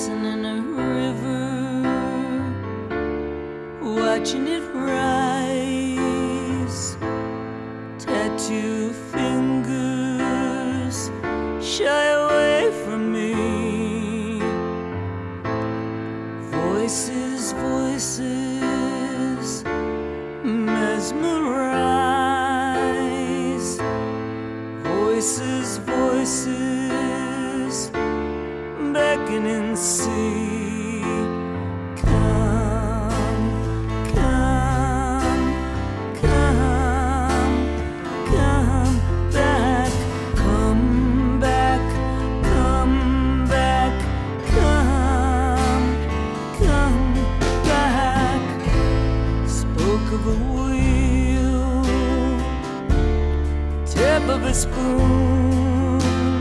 dancing in a river, watching it rise. Tattoo fingers shy away from me. Voices, voices mesmerize. Voices, voices beckon and see. Come, come, come, come back, come back, come back, come back. Spoke of a wheel, tip of a spoon,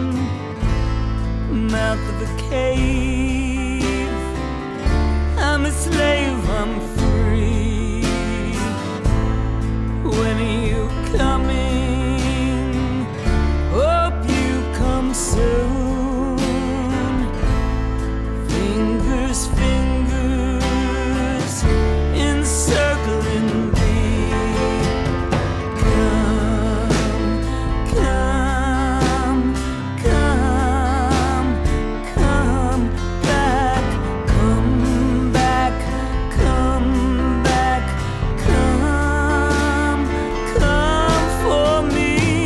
mouth of a cave. I'm a slave, I'm free. When are you coming? Hope you come soon. Fingers, fingers encircling me. Come, come, come, come back, come back, come back, come for me.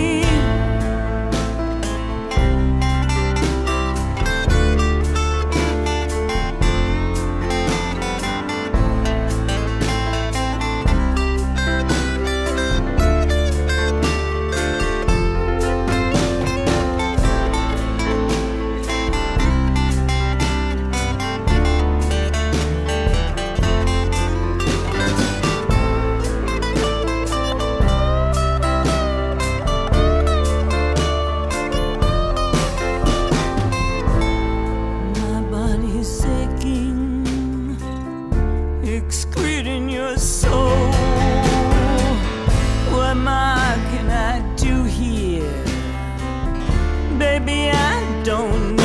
My body's aching, excreting your soul. What more can I do here? Baby, I don't know.